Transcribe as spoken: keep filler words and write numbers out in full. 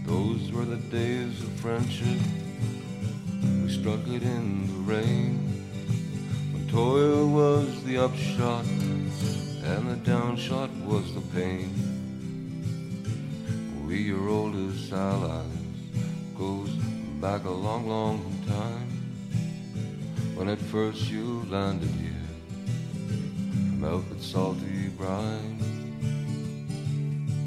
Those were the days of friendship. We struck it in the rain, when toil was the upshot and the downshot was the pain. We, your oldest allies, goes back a long, long time, when at first you landed here from Elford's salty brine.